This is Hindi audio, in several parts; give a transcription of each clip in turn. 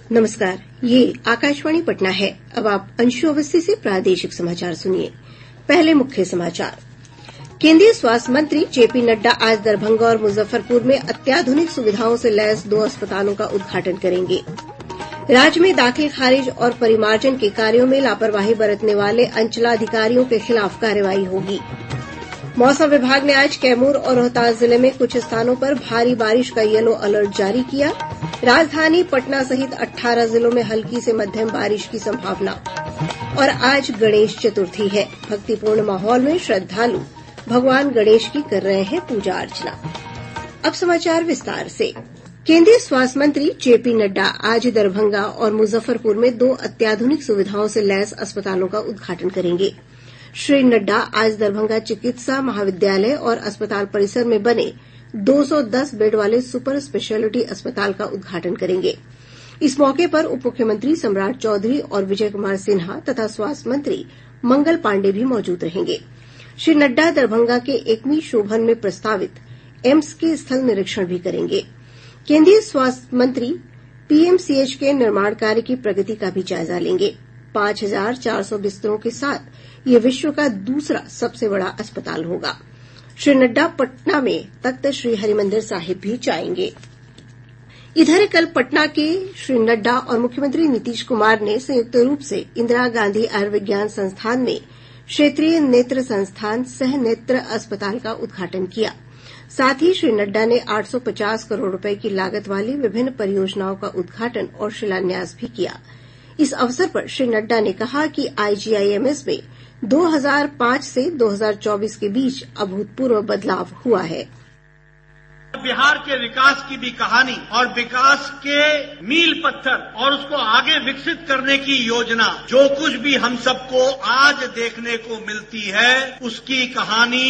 नमस्कार, ये आकाशवाणी पटना है। अब आप अंशु अवस्थी से प्रादेशिक समाचार सुनिए। पहले मुख्य समाचार। केंद्रीय स्वास्थ्य मंत्री जेपी नड्डा आज दरभंगा और मुजफ्फरपुर में अत्याधुनिक सुविधाओं से लैस 2 अस्पतालों का उद्घाटन करेंगे। राज्य में दाखिल खारिज और परिमार्जन के कार्यों में लापरवाही बरतने वाले अंचलाधिकारियों के खिलाफ कार्रवाई होगी। मौसम विभाग ने आज कैमूर और रोहतास जिले में कुछ स्थानों पर भारी बारिश का येलो अलर्ट जारी किया। राजधानी पटना सहित 18 जिलों में हल्की से मध्यम बारिश की संभावना। और आज गणेश चतुर्थी है। भक्तिपूर्ण माहौल में श्रद्धालु भगवान गणेश की कर रहे हैं पूजा अर्चना। अब समाचार विस्तार से। केंद्रीय स्वास्थ्य मंत्री जेपी नड्डा आज दरभंगा और मुजफ्फरपुर में 2 अत्याधुनिक सुविधाओं से लैस अस्पतालों का उद्घाटन करेंगे। श्री नड्डा आज दरभंगा चिकित्सा महाविद्यालय और अस्पताल परिसर में बने 210 बेड वाले सुपर स्पेशलिटी अस्पताल का उद्घाटन करेंगे। इस मौके पर उप मुख्यमंत्री सम्राट चौधरी और विजय कुमार सिन्हा तथा स्वास्थ्य मंत्री मंगल पांडेय भी मौजूद रहेंगे। श्री नड्डा दरभंगा के एकमी शोभन में प्रस्तावित एम्स के स्थल निरीक्षण भी करेंगे। केंद्रीय स्वास्थ्य मंत्री पीएमसीएच के निर्माण कार्य की प्रगति का भी जायजा लेंगे। 5400 बिस्तरों के साथ ये विश्व का दूसरा सबसे बड़ा अस्पताल होगा। श्री नड्डा पटना में तख्त श्री हरिमंदिर साहिब भी जाएंगे। इधर कल पटना के श्री नड्डा और मुख्यमंत्री नीतीश कुमार ने संयुक्त रूप से इंदिरा गांधी आयुर्विज्ञान संस्थान में क्षेत्रीय नेत्र संस्थान सह नेत्र अस्पताल का उद्घाटन किया। साथ ही श्री नड्डा ने 850 करोड़ रुपए की लागत वाली विभिन्न परियोजनाओं का उद्घाटन और शिलान्यास भी किया। इस अवसर पर श्री नड्डा ने कहा कि आईजीआईएमएस में 2005 से 2024 के बीच अभूतपूर्व बदलाव हुआ है। बिहार के विकास की भी कहानी और विकास के मील पत्थर और उसको आगे विकसित करने की योजना जो कुछ भी हम सबको आज देखने को मिलती है उसकी कहानी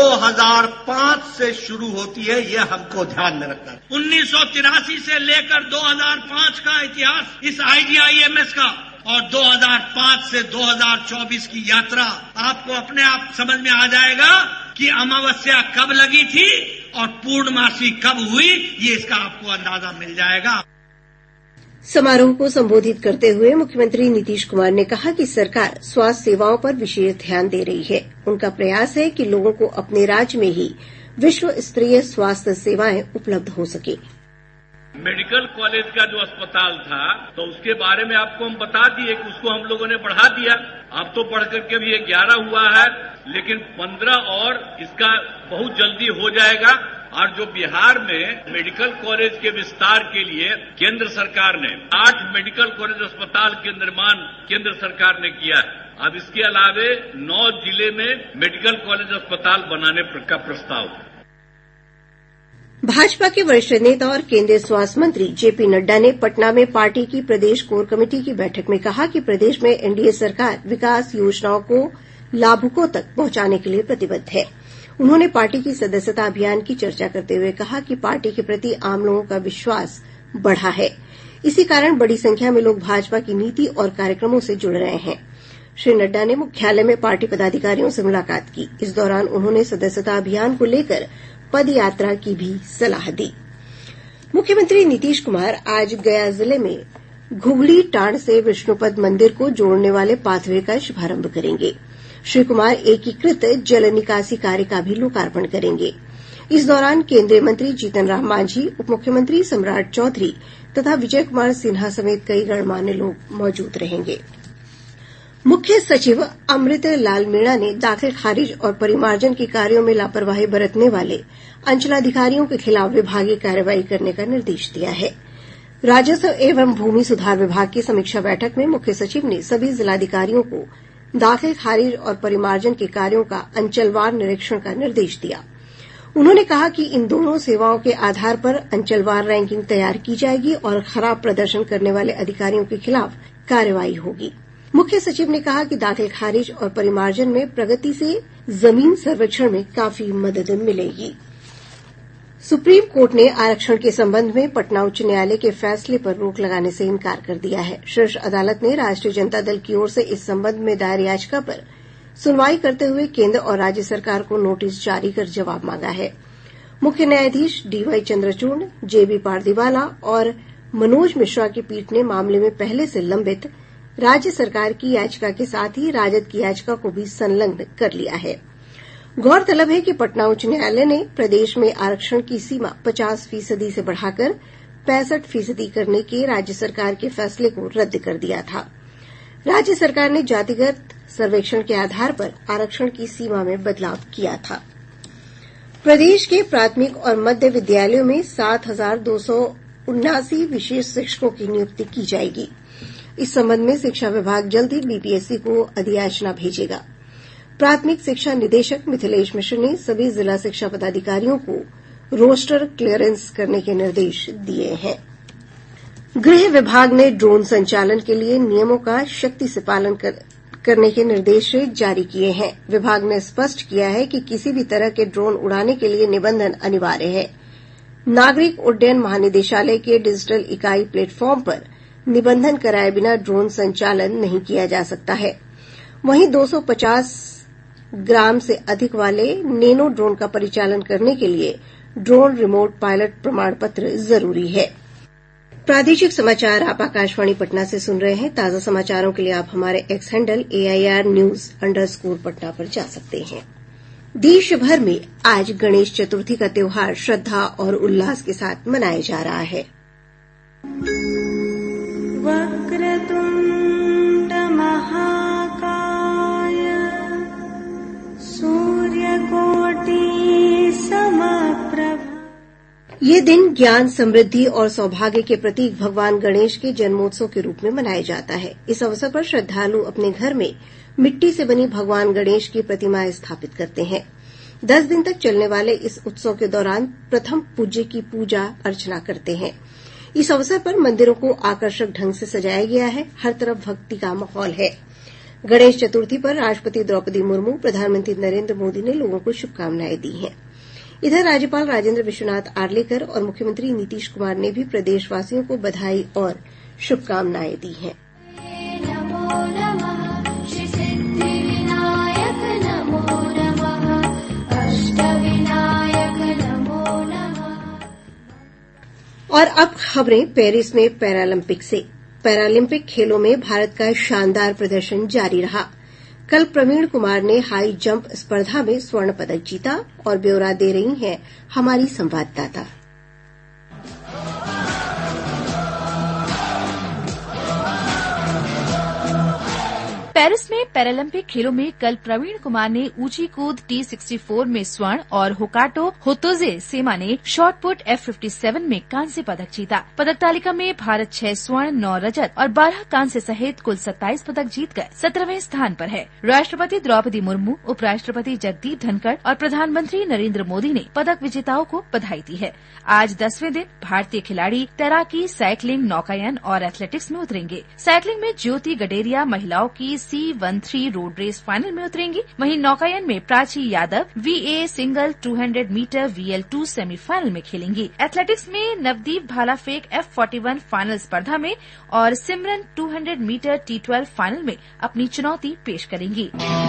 2005 से शुरू होती है। ये हमको ध्यान में रखना है। 1983 से लेकर 2005 का इतिहास इस आईजीआईएमएस का और 2005 से 2024 की यात्रा आपको अपने आप समझ में आ जाएगा कि अमावस्या कब लगी थी और पूर्णमासी कब हुई, ये इसका आपको अंदाजा मिल जाएगा। समारोह को संबोधित करते हुए मुख्यमंत्री नीतीश कुमार ने कहा कि सरकार स्वास्थ्य सेवाओं पर विशेष ध्यान दे रही है। उनका प्रयास है कि लोगों को अपने राज्य में ही विश्व स्तरीय स्वास्थ्य सेवाएं उपलब्ध हो सके। मेडिकल कॉलेज का जो अस्पताल था तो उसके बारे में आपको हम बता दिए कि उसको हम लोगों ने बढ़ा दिया। अब तो बढ़ करके भी 11 हुआ है, लेकिन 15 और इसका बहुत जल्दी हो जाएगा। और जो बिहार में मेडिकल कॉलेज के विस्तार के लिए केंद्र सरकार ने 8 मेडिकल कॉलेज अस्पताल के निर्माण केंद्र सरकार ने किया है। अब इसके अलावे 9 जिले में मेडिकल कॉलेज अस्पताल बनाने का प्रस्ताव है। भाजपा के वरिष्ठ नेता और केंद्रीय स्वास्थ्य मंत्री जेपी नड्डा ने पटना में पार्टी की प्रदेश कोर कमेटी की बैठक में कहा कि प्रदेश में एनडीए सरकार विकास योजनाओं को लाभुकों तक पहुंचाने के लिए प्रतिबद्ध है। उन्होंने पार्टी की सदस्यता अभियान की चर्चा करते हुए कहा कि पार्टी के प्रति आम लोगों का विश्वास बढ़ा है। इसी कारण बड़ी संख्या में लोग भाजपा की नीति और कार्यक्रमों से जुड़ रहे हैं। श्री नड्डा ने मुख्यालय में पार्टी पदाधिकारियों से मुलाकात की। इस दौरान उन्होंने सदस्यता अभियान को लेकर पद यात्रा की भी सलाह दी। मुख्यमंत्री नीतीश कुमार आज गया जिले में घुघली टांड से विष्णुपद मंदिर को जोड़ने वाले पाथवे का शुभारंभ करेंगे। श्री कुमार एकीकृत जल निकासी कार्य का भी लोकार्पण करेंगे। इस दौरान केंद्रीय मंत्री जीतन राम मांझी, उप मुख्यमंत्री सम्राट चौधरी तथा विजय कुमार सिन्हा समेत कई गणमान्य लोग मौजूद रहेंगे। मुख्य सचिव अमृत लाल मीणा ने दाखिल खारिज और परिमार्जन के कार्यों में लापरवाही बरतने वाले अंचलाधिकारियों के खिलाफ विभागीय कार्रवाई करने का निर्देश दिया है। राजस्व एवं भूमि सुधार विभाग की समीक्षा बैठक में मुख्य सचिव ने सभी जिलाधिकारियों को दाखिल खारिज और परिमार्जन के कार्यों का अंचलवार निरीक्षण का निर्देश दिया। उन्होंने कहा कि इन दोनों सेवाओं के आधार पर अंचलवार रैंकिंग तैयार की जाएगी और खराब प्रदर्शन करने वाले अधिकारियों के खिलाफ कार्रवाई होगी। मुख्य सचिव ने कहा कि दाखिल खारिज और परिमार्जन में प्रगति से जमीन सर्वेक्षण में काफी मदद मिलेगी। सुप्रीम कोर्ट ने आरक्षण के संबंध में पटना उच्च न्यायालय के फैसले पर रोक लगाने से इंकार कर दिया है। शीर्ष अदालत ने राष्ट्रीय जनता दल की ओर से इस संबंध में दायर याचिका पर सुनवाई करते हुए केंद्र और राज्य सरकार को नोटिस जारी कर जवाब मांगा है। मुख्य न्यायाधीश डीवाई चंद्रचूड़, जेबी पारदीवाला और मनोज मिश्रा की पीठ ने मामले में पहले से लंबित राज्य सरकार की याचिका के साथ ही राजद की याचिका को भी संलग्न कर लिया है। गौरतलब है कि पटना उच्च न्यायालय ने प्रदेश में आरक्षण की सीमा 50% से बढ़ाकर 65% करने के राज्य सरकार के फैसले को रद्द कर दिया था। राज्य सरकार ने जातिगत सर्वेक्षण के आधार पर आरक्षण की सीमा में बदलाव किया था। प्रदेश के प्राथमिक और मध्य विद्यालयों में 7,279 विशेष शिक्षकों की नियुक्ति की जाएगी। इस संबंध में शिक्षा विभाग जल्द ही बीपीएससी को अधियाचना भेजेगा। प्राथमिक शिक्षा निदेशक मिथिलेश मिश्र ने सभी जिला शिक्षा पदाधिकारियों को रोस्टर क्लियरेंस करने के निर्देश दिए हैं। गृह विभाग ने ड्रोन संचालन के लिए नियमों का सख्ती से पालन करने के निर्देश जारी किए हैं। विभाग ने स्पष्ट किया है कि किसी भी तरह के ड्रोन उड़ाने के लिए निबंधन अनिवार्य है। नागरिक उड्डयन महानिदेशालय के डिजिटल इकाई प्लेटफॉर्म पर निबंधन कराए बिना ड्रोन संचालन नहीं किया जा सकता है। वहीं 250 ग्राम से अधिक वाले नैनो ड्रोन का परिचालन करने के लिए ड्रोन रिमोट पायलट प्रमाण पत्र जरूरी है। प्रादेशिक समाचार आप आकाशवाणी पटना से सुन रहे हैं। ताजा समाचारों के लिए आप हमारे एक्स हैंडल AIR_News_ पर जा सकते हैं। देश भर में आज गणेश चतुर्थी का त्योहार श्रद्धा और उल्लास के साथ मनाया जा रहा है। वक्रतुंड महाकाय सूर्यकोटि समप्रभ। ये दिन ज्ञान, समृद्धि और सौभाग्य के प्रतीक भगवान गणेश के जन्मोत्सव के रूप में मनाया जाता है। इस अवसर पर श्रद्धालु अपने घर में मिट्टी से बनी भगवान गणेश की प्रतिमाएं स्थापित करते हैं। 10 दिन तक चलने वाले इस उत्सव के दौरान प्रथम पूज्य की पूजा अर्चना करते हैं। इस अवसर पर मंदिरों को आकर्षक ढंग से सजाया गया है। हर तरफ भक्ति का माहौल है। गणेश चतुर्थी पर राष्ट्रपति द्रौपदी मुर्मू, प्रधानमंत्री नरेंद्र मोदी ने लोगों को शुभकामनाएं दी हैं। इधर राज्यपाल राजेंद्र विश्वनाथ आर्लेकर और मुख्यमंत्री नीतीश कुमार ने भी प्रदेशवासियों को बधाई और शुभकामनाएं दी हैं। और अब खबरें पेरिस में पैरालंपिक से। पैरालंपिक खेलों में भारत का शानदार प्रदर्शन जारी रहा। कल प्रवीण कुमार ने हाई जंप स्पर्धा में स्वर्ण पदक जीता और ब्यौरा दे रही हैं हमारी संवाददाता। पेरिस में पैरालंपिक खेलों में कल प्रवीण कुमार ने ऊंची कूद T64 में स्वर्ण और होकाटो होतोजे सेमा ने शॉटपुट F57 में कांस्य पदक जीता। पदक तालिका में भारत 6 स्वर्ण, 9 रजत और 12 कांस्य सहित कुल 27 पदक जीतकर 17वें स्थान पर है। राष्ट्रपति द्रौपदी मुर्मू, उपराष्ट्रपति जगदीप धनखड़ और प्रधानमंत्री नरेंद्र मोदी ने पदक विजेताओं को बधाई दी है। आज 10वें दिन भारतीय खिलाड़ी तैराकी, साइकिलिंग, नौकायन और एथलेटिक्स में उतरेंगे। साइकिलिंग में ज्योति गडेरिया महिलाओं की C13 रोड रेस फाइनल में उतरेंगी। वहीं नौकायन में Prachi Yadav VA single 200 metre VL2 semifinal में खेलेंगी। एथलेटिक्स में नवदीप भाला फेंक F41 फाइनल स्पर्धा में और सिमरन 200 मीटर T12 फाइनल में अपनी चुनौती पेश करेंगी।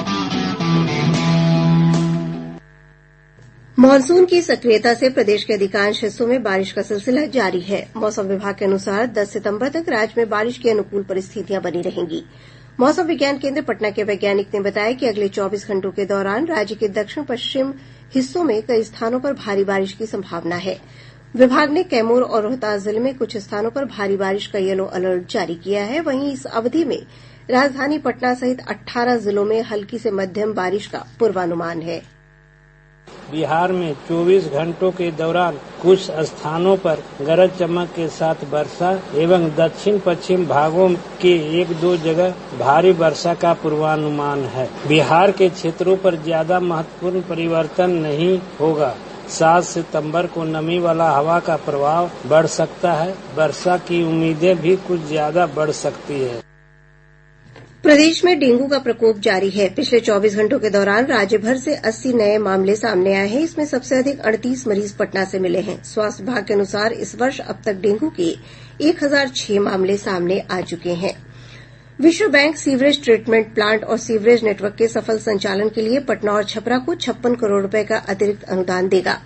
मानसून की सक्रियता से प्रदेश के अधिकांश हिस्सों में बारिश का सिलसिला जारी है। मौसम विभाग के अनुसार 10 सितंबर तक राज्य में बारिश की अनुकूल परिस्थितियां बनी रहेंगी। मौसम विज्ञान केंद्र पटना के वैज्ञानिक ने बताया कि अगले 24 घंटों के दौरान राज्य के दक्षिण पश्चिम हिस्सों में कई स्थानों पर भारी बारिश की संभावना है। विभाग ने कैमूर और रोहतास जिले में कुछ स्थानों पर भारी बारिश का येलो अलर्ट जारी किया है। वहीं इस अवधि में राजधानी पटना सहित 18 जिलों में हल्की से मध्यम बारिश का पूर्वानुमान है। बिहार में 24 घंटों के दौरान कुछ स्थानों पर गरज चमक के साथ वर्षा एवं दक्षिण पश्चिम भागों के 1-2 जगह भारी वर्षा का पूर्वानुमान है। बिहार के क्षेत्रों पर ज्यादा महत्वपूर्ण परिवर्तन नहीं होगा। 7 सितंबर को नमी वाला हवा का प्रभाव बढ़ सकता है। वर्षा की उम्मीदें भी कुछ ज्यादा बढ़ सकती है। प्रदेश में डेंगू का प्रकोप जारी है। पिछले 24 घंटों के दौरान राज्य भर से 80 नए मामले सामने आए हैं। इसमें सबसे अधिक 38 मरीज पटना से मिले हैं। स्वास्थ्य विभाग के अनुसार इस वर्ष अब तक डेंगू के 1006 मामले सामने आ चुके हैं। विश्व बैंक सीवरेज ट्रीटमेंट प्लांट और सीवरेज नेटवर्क के सफल संचालन के लिए पटना और छपरा को 56 करोड़ रुपए का अतिरिक्त अनुदान देगा।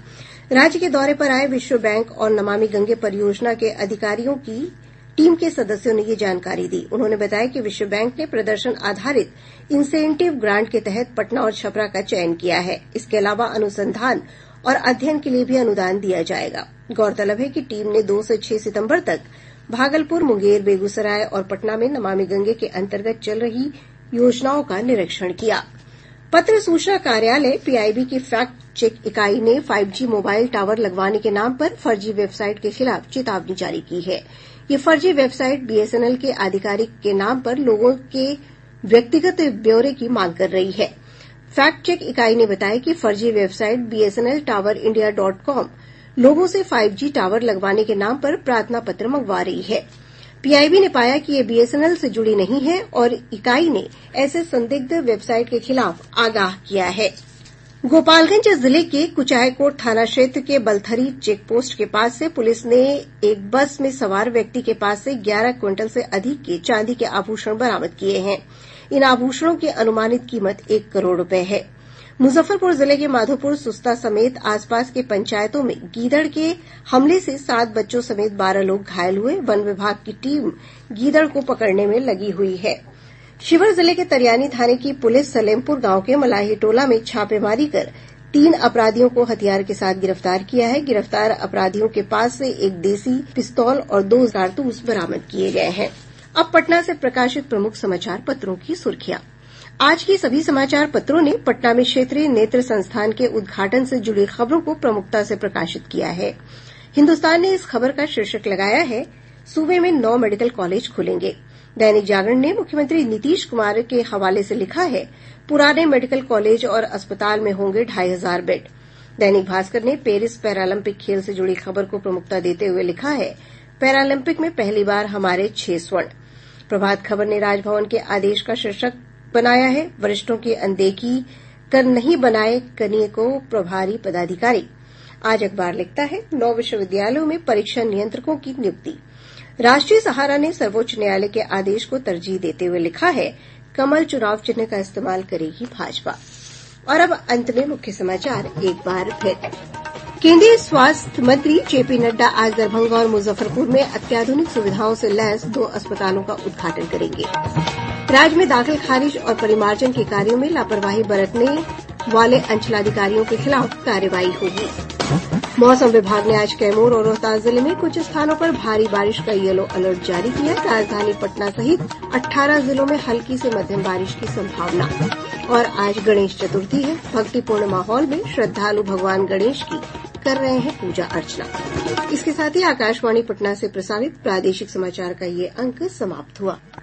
राज्य के दौरे पर आए विश्व बैंक और नमामि गंगे परियोजना के अधिकारियों की टीम के सदस्यों ने ये जानकारी दी। उन्होंने बताया कि विश्व बैंक ने प्रदर्शन आधारित इंसेंटिव ग्रांट के तहत पटना और छपरा का चयन किया है। इसके अलावा अनुसंधान और अध्ययन के लिए भी अनुदान दिया जाएगा। गौरतलब है कि टीम ने 2 से 6 सितंबर तक भागलपुर, मुंगेर, बेगूसराय और पटना में नमामि गंगे के अंतर्गत चल रही योजनाओं का निरीक्षण किया। पत्र सूचना कार्यालय पीआईबी की फैक्ट चेक इकाई ने 5G मोबाइल टावर लगवाने के नाम पर फर्जी वेबसाइट के खिलाफ चेतावनी जारी की है। ये फर्जी वेबसाइट बीएसएनएल के आधिकारिक के नाम पर लोगों के व्यक्तिगत ब्यौरे की मांग कर रही है। फैक्ट चेक इकाई ने बताया कि फर्जी वेबसाइट bsnltowerindia.com लोगों से 5G टावर लगवाने के नाम पर प्रार्थना पत्र मंगवा रही है। पीआईबी ने पाया कि ये बीएसएनएल से जुड़ी नहीं है और इकाई ने ऐसे संदिग्ध वेबसाइट के खिलाफ आगाह किया है। गोपालगंज जिले के कुचायकोट थाना क्षेत्र के बलथरी चेक पोस्ट के पास से पुलिस ने एक बस में सवार व्यक्ति के पास से 11 क्विंटल से अधिक के चांदी के आभूषण बरामद किए हैं। इन आभूषणों की अनुमानित कीमत 1 करोड़ रुपए है। मुजफ्फरपुर जिले के माधोपुर, सुस्ता समेत आसपास के पंचायतों में गीदड़ के हमले से 7 बच्चों समेत 12 लोग घायल हुए। वन विभाग की टीम गीदड़ को पकड़ने में लगी हुई है। शिवहर जिले के तरियानी थाने की पुलिस सलेमपुर गांव के मलाही टोला में छापेमारी कर 3 अपराधियों को हथियार के साथ गिरफ्तार किया है। गिरफ्तार अपराधियों के पास से एक देसी पिस्तौल और 2 कारतूस बरामद किए गए हैं। अब पटना से प्रकाशित प्रमुख समाचार पत्रों की सुर्खियां। आज के सभी समाचार पत्रों ने पटना में क्षेत्रीय नेत्र संस्थान के उद्घाटन से जुड़ी खबरों को प्रमुखता से प्रकाशित किया है। हिन्दुस्तान ने इस खबर का शीर्षक लगाया है, सूबे में 9 मेडिकल कॉलेज खुलेंगे। दैनिक जागरण ने मुख्यमंत्री नीतीश कुमार के हवाले से लिखा है, पुराने मेडिकल कॉलेज और अस्पताल में होंगे 2500 बेड। दैनिक भास्कर ने पेरिस पैरालंपिक खेल से जुड़ी खबर को प्रमुखता देते हुए लिखा है, पैरालंपिक में पहली बार हमारे 6 स्वर्ण। प्रभात खबर ने राजभवन के आदेश का शीर्षक बनाया है, वरिष्ठों की अनदेखी कर नहीं बनाए कनीय को प्रभारी पदाधिकारी। आज अखबार लिखता है, 9 विश्वविद्यालयों में परीक्षा नियंत्रकों की नियुक्ति। राष्ट्रीय सहारा ने सर्वोच्च न्यायालय के आदेश को तरजीह देते हुए लिखा है, कमल चुनाव चिन्ह का इस्तेमाल करेगी भाजपा। और अब अंत में मुख्य समाचार एक बार फिर। केंद्रीय स्वास्थ्य मंत्री जेपी नड्डा आज दरभंगा और मुजफ्फरपुर में अत्याधुनिक सुविधाओं से लैस 2 अस्पतालों का उद्घाटन करेंगे। राज्य में दाखिल खारिज और परिमार्जन के कार्यों में लापरवाही बरतने वाले अंचलाधिकारियों के खिलाफ कार्रवाई होगी। मौसम विभाग ने आज कैमूर और रोहतास जिले में कुछ स्थानों पर भारी बारिश का येलो अलर्ट जारी किया। राजधानी पटना सहित 18 जिलों में हल्की से मध्यम बारिश की संभावना। और आज गणेश चतुर्थी है। भक्तिपूर्ण माहौल में श्रद्धालु भगवान गणेश की कर रहे हैं पूजा अर्चना। इसके साथ ही आकाशवाणी पटना से प्रसारित प्रादेशिक समाचार का ये अंक समाप्त हुआ।